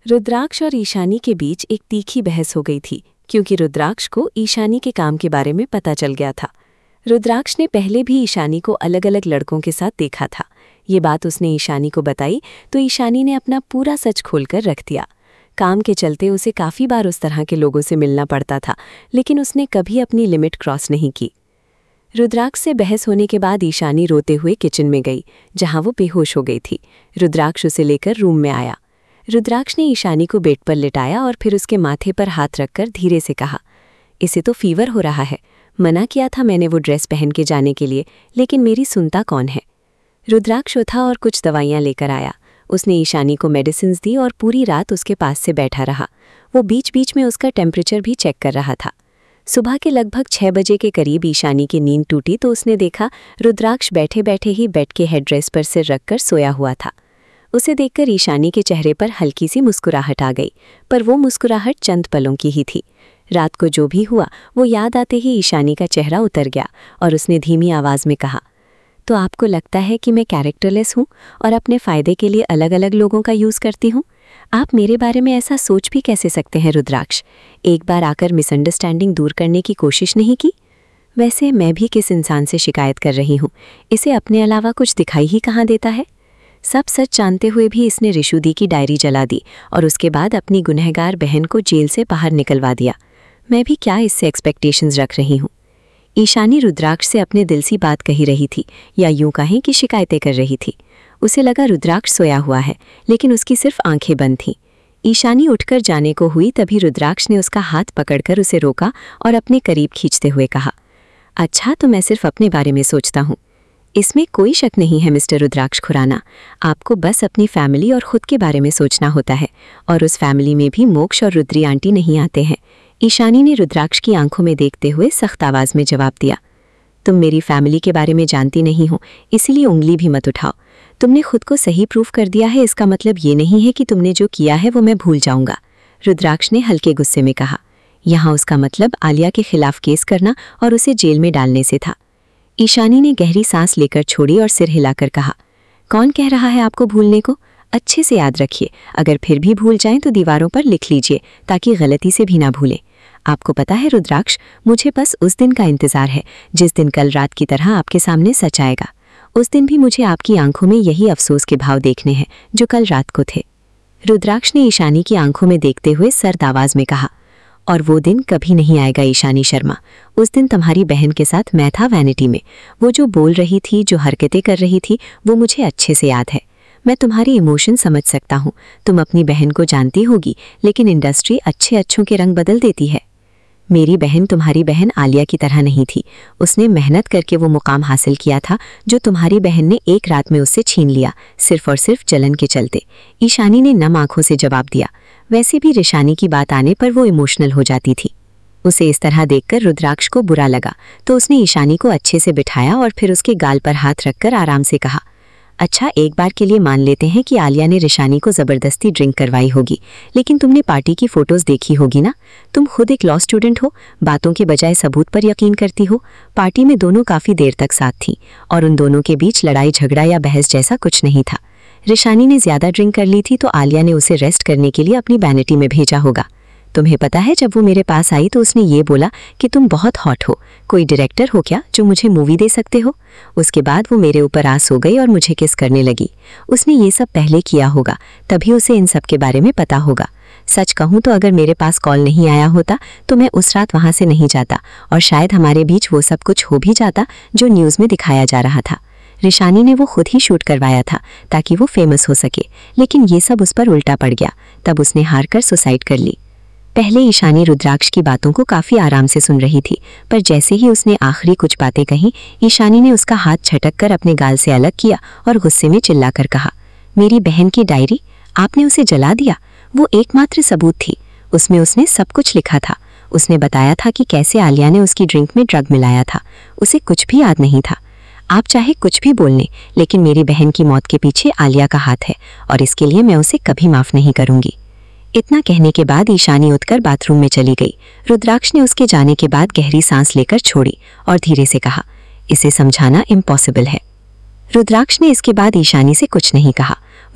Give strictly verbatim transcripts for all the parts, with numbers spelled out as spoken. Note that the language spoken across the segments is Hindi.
रुद्राक्ष और ईशानी के बीच एक तीखी बहस हो गई थी क्योंकि रुद्राक्ष को ईशानी के काम के बारे में पता चल गया था। रुद्राक्ष ने पहले भी ईशानी को अलग अलग लड़कों के साथ देखा था। ये बात उसने ईशानी को बताई तो ईशानी ने अपना पूरा सच खोलकर रख दिया। काम के चलते उसे काफ़ी बार उस तरह के लोगों से मिलना पड़ता था, लेकिन उसने कभी अपनी लिमिट क्रॉस नहीं की। रुद्राक्ष से बहस होने के बाद ईशानी रोते हुए किचन में गई, जहां वो बेहोश हो गई थी। रुद्राक्ष उसे लेकर रूम में आया। रुद्राक्ष ने ईशानी को बेड पर लिटाया और फिर उसके माथे पर हाथ रखकर धीरे से कहा, इसे तो फीवर हो रहा है। मना किया था मैंने वो ड्रेस पहन के जाने के लिए, लेकिन मेरी सुनता कौन है। रुद्राक्ष उठा और कुछ दवाइयाँ लेकर आया। उसने ईशानी को मेडिसिन्स दी और पूरी रात उसके पास से बैठा रहा। वो बीच बीच में उसका टेम्परेचर भी चेक कर रहा था। सुबह के लगभग छह बजे के करीब ईशानी की नींद टूटी तो उसने देखा रुद्राक्ष बैठे बैठे ही बेड के हेडरेस्ट पर सिर रखकर सोया हुआ था। उसे देखकर ईशानी के चेहरे पर हल्की सी मुस्कुराहट आ गई, पर वो मुस्कुराहट चंद पलों की ही थी। रात को जो भी हुआ वो याद आते ही ईशानी का चेहरा उतर गया और उसने धीमी आवाज़ में कहा, तो आपको लगता है कि मैं कैरेक्टरलेस हूँ और अपने फ़ायदे के लिए अलग अलग लोगों का यूज़ करती हूँ? आप मेरे बारे में ऐसा सोच भी कैसे सकते हैं रुद्राक्ष? एक बार आकर मिसअंडरस्टैंडिंग दूर करने की कोशिश नहीं की? वैसे मैं भी किस इंसान से शिकायत कर रही हूँ? इसे अपने अलावा कुछ दिखाई ही कहाँ देता है? सब सच जानते हुए भी इसने रिशु दी की डायरी जला दी और उसके बाद अपनी गुनहगार बहन को जेल से बाहर निकलवा दिया। मैं भी क्या इससे एक्सपेक्टेशंस रख रही हूँ? ईशानी रुद्राक्ष से अपने दिल सी बात कही रही थी, या यूं कहें कि शिकायतें कर रही थी। उसे लगा रुद्राक्ष सोया हुआ है, लेकिन उसकी सिर्फ आंखें बंद थीं। ईशानी उठकर जाने को हुई तभी रुद्राक्ष ने उसका हाथ पकड़कर उसे रोका और अपने करीब खींचते हुए कहा, अच्छा तो मैं सिर्फ अपने बारे में सोचता हूँ। इसमें कोई शक नहीं है मिस्टर रुद्राक्ष खुराना, आपको बस अपनी फैमिली और खुद के बारे में सोचना होता है, और उस फैमिली में भी मोक्ष और रुद्री आंटी नहीं आते हैं। ईशानी ने रुद्राक्ष की आंखों में देखते हुए सख्त आवाज़ में जवाब दिया, तुम मेरी फैमिली के बारे में जानती नहीं हो, इसलिए उंगली भी मत उठाओ। तुमने खुद को सही प्रूफ कर दिया है, इसका मतलब ये नहीं है कि तुमने जो किया है वो मैं भूल जाऊंगा। रुद्राक्ष ने हल्के गुस्से में कहा। यहाँ उसका मतलब आलिया के खिलाफ केस करना और उसे जेल में डालने से था। ईशानी ने गहरी सांस लेकर छोड़ी और सिर हिलाकर कहा, कौन कह रहा है आपको भूलने को? अच्छे से याद रखिए, अगर फिर भी भूल जाएं तो दीवारों पर लिख लीजिए ताकि गलती से भी ना भूलें। आपको पता है रुद्राक्ष, मुझे बस उस दिन का इंतज़ार है जिस दिन कल रात की तरह आपके सामने सच आएगा। उस दिन भी मुझे आपकी आंखों में यही अफसोस के भाव देखने हैं जो कल रात को थे। रुद्राक्ष ने ईशानी की आंखों में देखते हुए सर्द आवाज़ में कहा, और वो दिन कभी नहीं आएगा ईशानी शर्मा। उस दिन तुम्हारी बहन के साथ मैं था वैनिटी में। वो जो बोल रही थी, जो हरकतें कर रही थी, वो मुझे अच्छे से याद है। मैं तुम्हारी इमोशन समझ सकता हूँ। तुम अपनी बहन को जानती होगी, लेकिन इंडस्ट्री अच्छे अच्छों के रंग बदल देती है। मेरी बहन तुम्हारी बहन आलिया की तरह नहीं थी। उसने मेहनत करके वो मुकाम हासिल किया था जो तुम्हारी बहन ने एक रात में उससे छीन लिया, सिर्फ और सिर्फ जलन के चलते। ईशानी ने नम आंखों से जवाब दिया। वैसे भी रिशानी की बात आने पर वो इमोशनल हो जाती थी। उसे इस तरह देखकर रुद्राक्ष को बुरा लगा तो उसने ईशानी को अच्छे से बिठाया और फिर उसके गाल पर हाथ रखकर आराम से कहा, अच्छा एक बार के लिए मान लेते हैं कि आलिया ने रिशानी को ज़बरदस्ती ड्रिंक करवाई होगी, लेकिन तुमने पार्टी की फ़ोटोज़ देखी होगी ना? तुम खुद एक लॉ स्टूडेंट हो, बातों के बजाय सबूत पर यकीन करती हो। पार्टी में दोनों काफ़ी देर तक साथ थीं और उन दोनों के बीच लड़ाई झगड़ा या बहस जैसा कुछ नहीं था। रिशानी ने ज़्यादा ड्रिंक कर ली थी तो आलिया ने उसे रेस्ट करने के लिए अपनी वैनिटी में भेजा होगा। तुम्हें पता है जब वो मेरे पास आई तो उसने ये बोला कि तुम बहुत हॉट हो, कोई डायरेक्टर हो क्या जो मुझे मूवी दे सकते हो? उसके बाद वो मेरे ऊपर आस हो गई और मुझे किस करने लगी। उसने ये सब पहले किया होगा, तभी उसे इन सब के बारे में पता होगा। सच कहूँ तो अगर मेरे पास कॉल नहीं आया होता तो मैं उस रात वहाँ से नहीं जाता और शायद हमारे बीच वो सब कुछ हो भी जाता जो न्यूज़ में दिखाया जा रहा था। रिशानी ने वो खुद ही शूट करवाया था ताकि वो फेमस हो सके, लेकिन ये सब उस पर उल्टा पड़ गया। तब उसने हार कर सुसाइड कर ली। पहले ईशानी रुद्राक्ष की बातों को काफ़ी आराम से सुन रही थी, पर जैसे ही उसने आखिरी कुछ बातें कहीं, ईशानी ने उसका हाथ झटक कर अपने गाल से अलग किया और गुस्से में चिल्लाकर कहा, मेरी बहन की डायरी आपने उसे जला दिया? वो एकमात्र सबूत थी, उसमें उसने सब कुछ लिखा था। उसने बताया था कि कैसे आलिया ने उसकी ड्रिंक में ड्रग मिलाया था। उसे कुछ भी याद नहीं था। आप चाहे कुछ भी बोल लें, लेकिन मेरी बहन की मौत के पीछे आलिया का हाथ है और इसके लिए मैं उसे कभी माफ़ नहीं करूँगी। इतना कहने के बाद ईशानी उठकर बाथरूम में चली गई। रुद्राक्ष ने उसके जाने के बाद गहरी सांस लेकर छोड़ी और धीरे से कहा, इसे समझाना इम्पॉसिबल है। रुद्राक्ष ने इसके बाद ईशानी से कुछ नहीं कहा।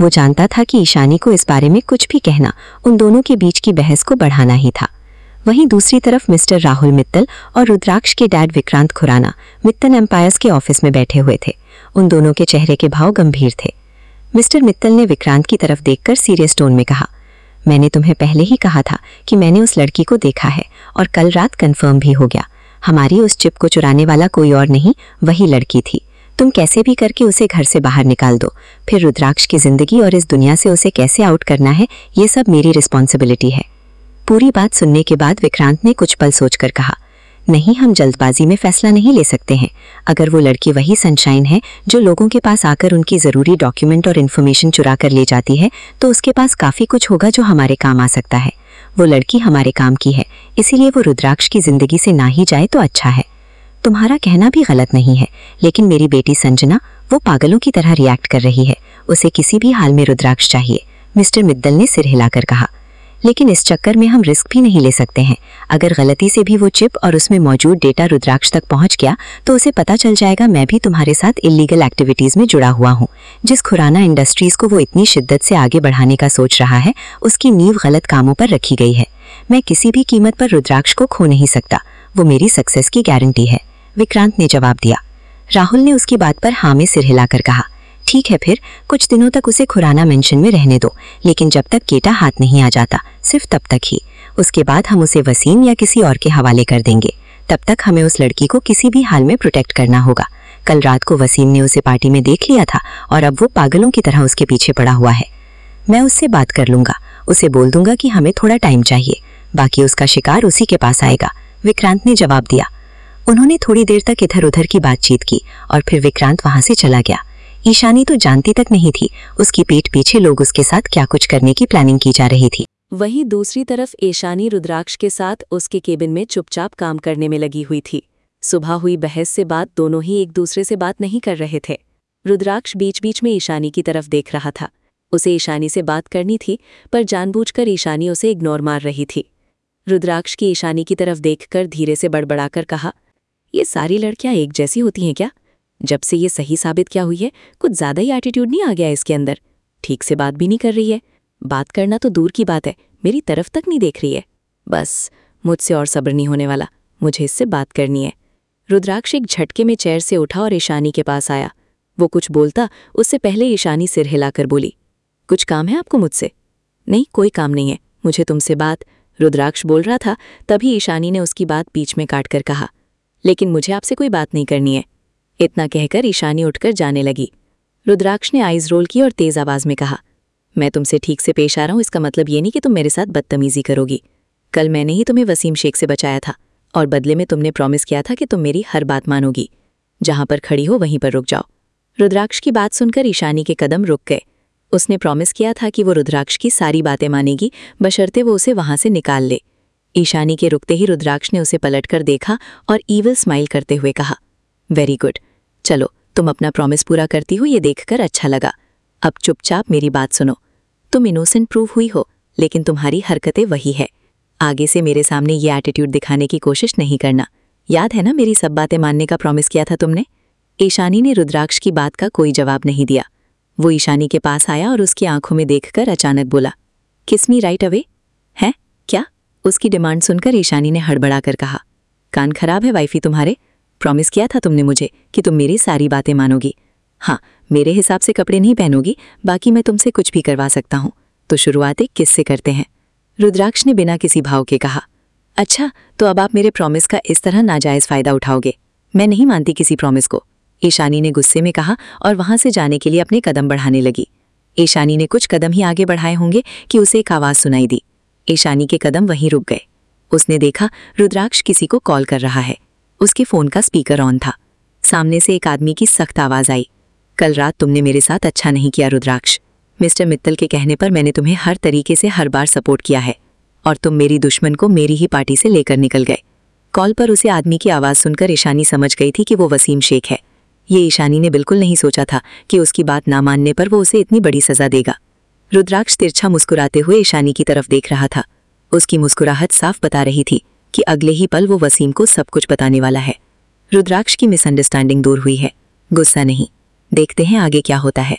वो जानता था कि ईशानी को इस बारे में कुछ भी कहना उन दोनों के बीच की बहस को बढ़ाना ही था। वहीं दूसरी तरफ मिस्टर राहुल मित्तल और रुद्राक्ष के डैड विक्रांत खुराना मित्तल एम्पायर्स के ऑफिस में बैठे हुए थे। उन दोनों के चेहरे के भाव गंभीर थे। मिस्टर मित्तल ने विक्रांत की तरफ देखकर सीरियस टोन में कहा, मैंने तुम्हें पहले ही कहा था कि मैंने उस लड़की को देखा है और कल रात कंफर्म भी हो गया। हमारी उस चिप को चुराने वाला कोई और नहीं, वही लड़की थी। तुम कैसे भी करके उसे घर से बाहर निकाल दो, फिर रुद्राक्ष की जिंदगी और इस दुनिया से उसे कैसे आउट करना है ये सब मेरी रिस्पॉन्सिबिलिटी है। पूरी बात सुनने के बाद विक्रांत ने कुछ पल सोचकर कहा, नहीं, हम जल्दबाजी में फैसला नहीं ले सकते हैं। अगर वो लड़की वही सनशाइन है जो लोगों के पास आकर उनकी ज़रूरी डॉक्यूमेंट और इन्फॉर्मेशन चुरा कर ले जाती है, तो उसके पास काफ़ी कुछ होगा जो हमारे काम आ सकता है। वो लड़की हमारे काम की है, इसीलिए वो रुद्राक्ष की ज़िंदगी से ना ही जाए तो अच्छा है। तुम्हारा कहना भी गलत नहीं है, लेकिन मेरी बेटी संजना वो पागलों की तरह रिएक्ट कर रही है। उसे किसी भी हाल में रुद्राक्ष चाहिए, मिस्टर मित्तल ने सिर हिलाकर कहा। लेकिन इस चक्कर में हम रिस्क भी नहीं ले सकते हैं। अगर गलती से भी वो चिप और उसमें मौजूद डेटा रुद्राक्ष तक पहुंच गया तो उसे पता चल जाएगा मैं भी तुम्हारे साथ इलीगल एक्टिविटीज़ में जुड़ा हुआ हूं। जिस खुराना इंडस्ट्रीज़ को वो इतनी शिद्दत से आगे बढ़ाने का सोच रहा है, उसकी नींव गलत कामों पर रखी गई है। मैं किसी भी कीमत पर रुद्राक्ष को खो नहीं सकता, वो मेरी सक्सेस की गारंटी है, विक्रांत ने जवाब दिया। राहुल ने उसकी बात पर हाँ में सिर हिलाकर कहा, ठीक है, फिर कुछ दिनों तक उसे खुराना मेंशन में रहने दो, लेकिन जब तक केटा हाथ नहीं आ जाता सिर्फ तब तक ही। उसके बाद हम उसे वसीम या किसी और के हवाले कर देंगे। तब तक हमें उस लड़की को किसी भी हाल में प्रोटेक्ट करना होगा। कल रात को वसीम ने उसे पार्टी में देख लिया था और अब वो पागलों की तरह उसके पीछे पड़ा हुआ है। मैं उससे बात कर लूंगा, उसे बोल दूंगा कि हमें थोड़ा टाइम चाहिए, बाकी उसका शिकार उसी के पास आएगा, विक्रांत ने जवाब दिया। उन्होंने थोड़ी देर तक इधर उधर की बातचीत की और फिर विक्रांत वहां से चला गया। ईशानी तो जानती तक नहीं थी उसकी पीठ पीछे लोग उसके साथ क्या कुछ करने की प्लानिंग की जा रही थी। वहीं दूसरी तरफ ईशानी रुद्राक्ष के साथ उसके केबिन में चुपचाप काम करने में लगी हुई थी। सुबह हुई बहस से बाद दोनों ही एक दूसरे से बात नहीं कर रहे थे। रुद्राक्ष बीच बीच में ईशानी की तरफ देख रहा था। उसे ईशानी से बात करनी थी, पर जानबूझकर ईशानी उसे इग्नोर मार रही थी। रुद्राक्ष की ईशानी की तरफ देखकर धीरे से बड़बड़ाकर कहा, ये सारी लड़कियां एक जैसी होती हैं क्या? जब से ये सही साबित क्या हुई है, कुछ ज़्यादा ही एटीट्यूड नहीं आ गया इसके अंदर? ठीक से बात भी नहीं कर रही है, बात करना तो दूर की बात है, मेरी तरफ तक नहीं देख रही है। बस मुझसे और सब्र नहीं होने वाला, मुझे इससे बात करनी है। रुद्राक्ष एक झटके में चेयर से उठा और ईशानी के पास आया। वो कुछ बोलता उससे पहले ईशानी सिर हिलाकर बोली, कुछ काम है आपको मुझसे? नहीं, कोई काम नहीं है मुझे तुमसे बात। रुद्राक्ष बोल रहा था, तभी ईशानी ने उसकी बात बीच में काटकर कहा, लेकिन मुझे आपसे कोई बात नहीं करनी है। इतना कहकर ईशानी उठकर जाने लगी। रुद्राक्ष ने आइज रोल की और तेज आवाज में कहा, मैं तुमसे ठीक से पेश आ रहा हूं, इसका मतलब ये नहीं कि तुम मेरे साथ बदतमीजी करोगी। कल मैंने ही तुम्हें वसीम शेख से बचाया था और बदले में तुमने प्रॉमिस किया था कि तुम मेरी हर बात मानोगी। जहां पर खड़ी हो वहीं पर रुक जाओ। रुद्राक्ष की बात सुनकर ईशानी के कदम रुक गए। उसने प्रॉमिस किया था कि वो रुद्राक्ष की सारी बातें मानेगी, बशर्ते वो उसे वहां से निकाल ले। ईशानी के रुकते ही रुद्राक्ष ने उसे पलटकर देखा और ईविल स्माइल करते हुए कहा, वेरी गुड, चलो तुम अपना प्रॉमिस पूरा करती हो, ये देखकर अच्छा लगा। अब चुपचाप मेरी बात सुनो। तुम इनोसेंट प्रूव हुई हो, लेकिन तुम्हारी हरकतें वही है। आगे से मेरे सामने ये एटीट्यूड दिखाने की कोशिश नहीं करना। याद है ना मेरी सब बातें मानने का प्रॉमिस किया था तुमने? ईशानी ने रुद्राक्ष की बात का कोई जवाब नहीं दिया। वो ईशानी के पास आया और उसकी आंखों में देखकर अचानक बोला, किस मी राइट अवे। है क्या? उसकी डिमांड सुनकर ईशानी ने हड़बड़ाकर कहा, कान खराब है वाइफी तुम्हारे? प्रॉमिस किया था तुमने मुझे कि तुम मेरी सारी बातें मानोगी। हाँ, मेरे हिसाब से कपड़े नहीं पहनोगी, बाकी मैं तुमसे कुछ भी करवा सकता हूँ। तो शुरुआत एक किससे करते हैं? रुद्राक्ष ने बिना किसी भाव के कहा, अच्छा तो अब आप मेरे प्रॉमिस का इस तरह नाजायज़ फ़ायदा उठाओगे? मैं नहीं मानती किसी प्रॉमिस को, ईशानी ने गुस्से में कहा और वहां से जाने के लिए अपने कदम बढ़ाने लगी। ईशानी ने कुछ कदम ही आगे बढ़ाए होंगे कि उसे एक आवाज़ सुनाई दी। ईशानी के कदम वहीं रुक गए। उसने देखा रुद्राक्ष किसी को कॉल कर रहा है। उसके फ़ोन का स्पीकर ऑन था। सामने से एक आदमी की सख्त आवाज़ आई, कल रात तुमने मेरे साथ अच्छा नहीं किया रुद्राक्ष। मिस्टर मित्तल के कहने पर मैंने तुम्हें हर तरीके से हर बार सपोर्ट किया है और तुम मेरी दुश्मन को मेरी ही पार्टी से लेकर निकल गए। कॉल पर उसे आदमी की आवाज़ सुनकर ईशानी समझ गई थी कि वो वसीम शेख है। ये ईशानी ने बिल्कुल नहीं सोचा था कि उसकी बात ना मानने पर वो उसे इतनी बड़ी सज़ा देगा। रुद्राक्ष तिरछा मुस्कुराते हुए ईशानी की तरफ देख रहा था। उसकी मुस्कुराहट साफ बता रही थी कि अगले ही पल वो वसीम को सब कुछ बताने वाला है। रुद्राक्ष की मिसअंडरस्टैंडिंग दूर हुई है, गुस्सा नहीं। देखते हैं आगे क्या होता है।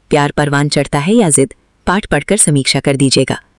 प्यार परवान चढ़ता है या जिद? पाठ पढ़कर समीक्षा कर दीजिएगा।